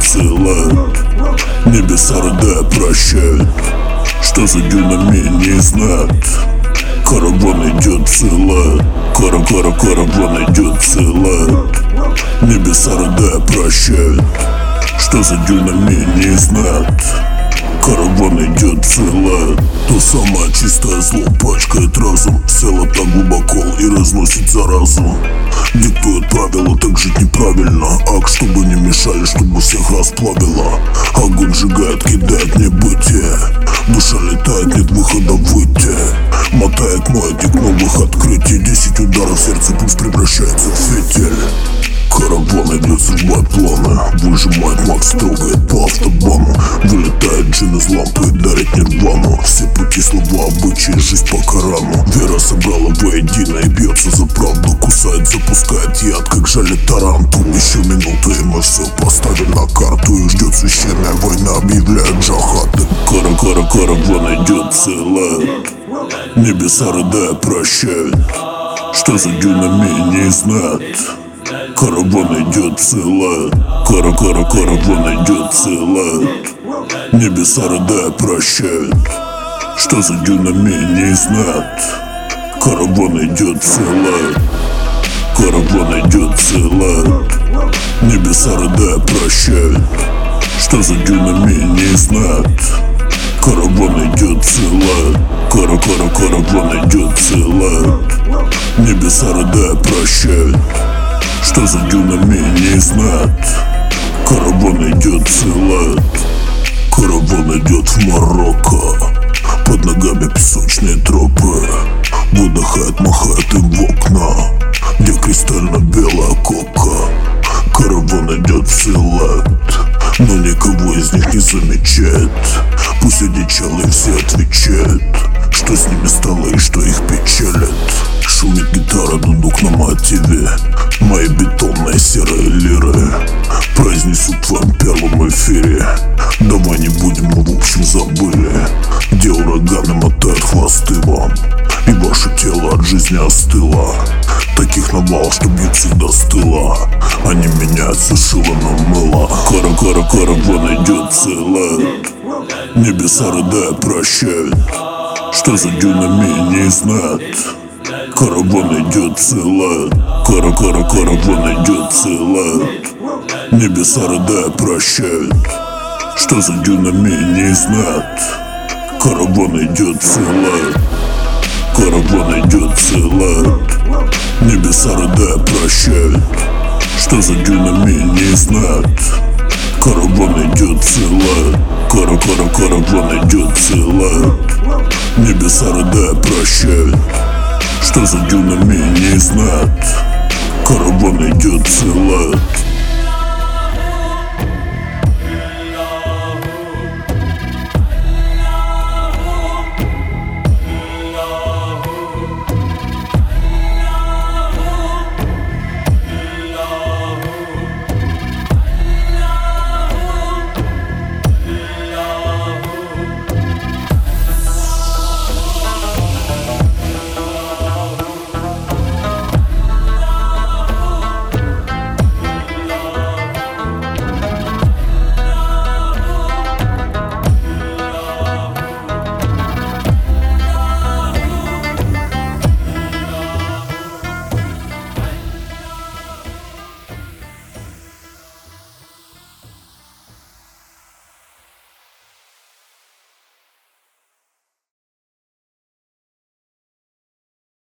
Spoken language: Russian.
целая. Небеса рыдая прощают, что за дюнами не знают. Караван идет целая, караван идет целая. Небеса рыдая прощают, что за дюнами не знают. Караван идет целая. То самое чистое зло пачкает разум, села так глубоко и разносит заразу. Диктует правила, так жить неправильно. Ак, чтобы не мешали, чтобы всех расплавило. Огонь сжигает, кидает небытие. Душа летает, нет выхода выйти. Мотает маятник новых открытий. 10 ударов в сердце, пульс превращается в фитиль. Караван идет срывать планы, выжимает Макс, трогает по автобану. Вылетает джин из лампы и дарит нирвану. Все пути, слова, обычаи, жизнь по Корану. Вера собрала воедино и бьется за правду. Кусает, запускает яд, как жалит таранту. Еще минуты и мы все поставим на карту. И ждет священная война, объявляет джахады. Караван идет целая. Небеса рыдая прощают, что за дюнами не знают. Караван идет целая, караван идет целая. Небеса рыдая прощают, что за дюнами не знают. Караван идет целая, караван идет целая. Небеса рыдая прощают, что за дюнами не знают. Караван идет целая, караван идет целая. Небеса рыдая прощают, что за дюнами не знают. Караван идет целая. Караван идет в Марокко. Под ногами песочные тропы. Выдыхает, махает им в окна, где кристально-белая кока. Караван идет в силуэт, но никого из них не замечает. Пусть одичалые все отвечают, что с ними стало и что их печалит. Шумит гитара, дудук на мотиве. Мои бетонные серые лиры произнесут в твоем первом эфире. Давай не будем, мы в общем забыли, где ураганы мотают хвосты вам, и ваше тело от жизни остыло. Таких навал, что бьют всегда с тыла. Они меняются шило на мыло. Караван идет целая. Небеса рыдая прощают, что за дюнами не знают. Караван идет целая, караван идет целая. Небеса рыдая прощают, что за дюнами не знают. Караван идет целая, караван идет целая. Небеса рыдая прощают, что за дюнами не знают. Караван идет целая, караван идет целая. Небеса рыдая прощают, что за дюнами не знают. Караван идет целая.